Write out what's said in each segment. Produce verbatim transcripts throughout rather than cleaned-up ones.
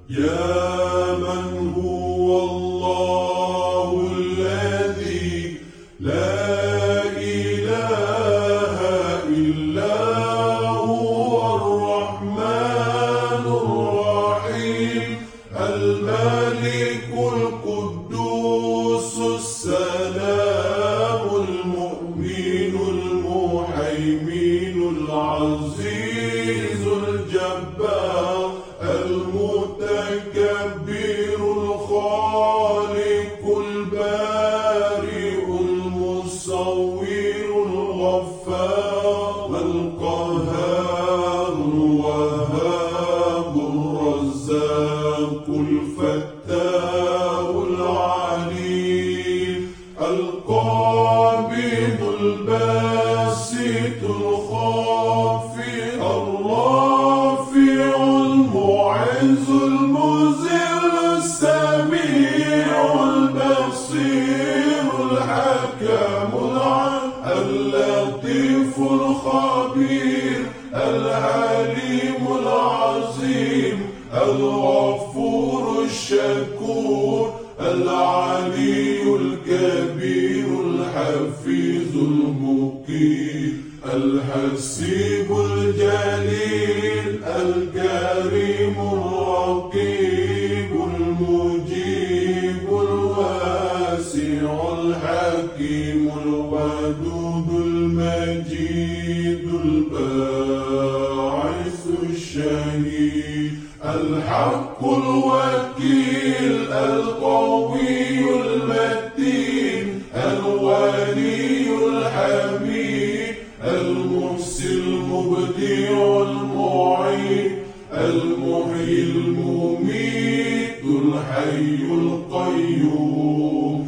يا من هو الله الذي لا إله إلا هو الرحمن الرحيم الملك القدوس السلام المؤمن المهيمن العزيز الجبار المتكبر الخالق البارئ المصور الغفار القهار الوهاب الرزاق الفتاح العليم القابض الباسط الخافض الرافع المعز المذل السميع البصير الحكم العليم اللطيف الخبير العليم العظيم الغفور الشكور العلي الكبير الحفيظ المقيم الحسيب الجليل الكريم الرقيب المجيب الواسع الحكيم الودود المجيد الباعث الشهيد الحق الوكيل القوي المتين الولي الحميد المحسن المبدع المعيد المحيي المميت الحي القيوم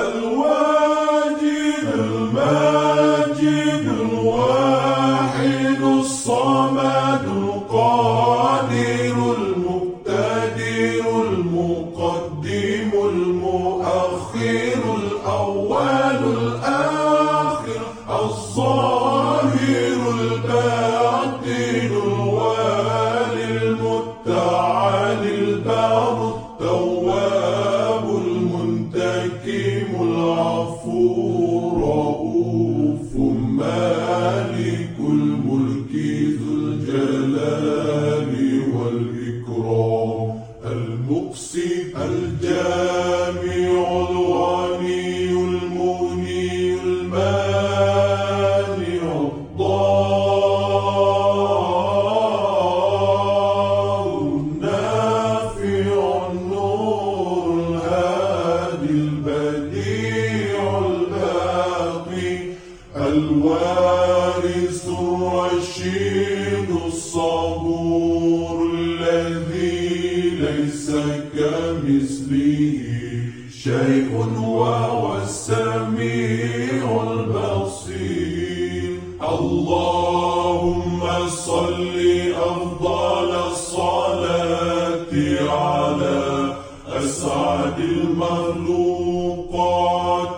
الواجد الماجد الواحد الصمد القادر المقتدر المقدم المؤخر الأول الآخر الظاهر الباطن الوالي المتعالي البار التواب المنتقم العفو رؤوف مالك الملك ذو الجلال والإكرام المقسط الجامع الغني المغني المانع الضار النافع النور الهادي البديع الباقي الوارث الرشيد الصبور الذي ليس كمثله شيء وهو السميع البصير اللهم صل أفضل الصلاة على أسعد المخلوقات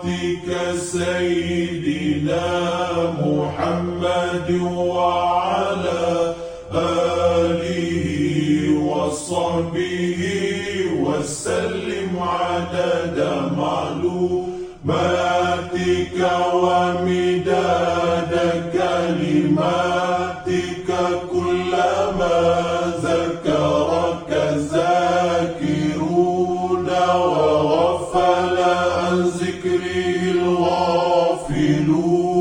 كسيدنا محمد وعلى آله وصحبه وسلم عدد معلوماتك ومداد كلماتك كلما ذكرك ذاكرون وغفل عن ذكره الغافلون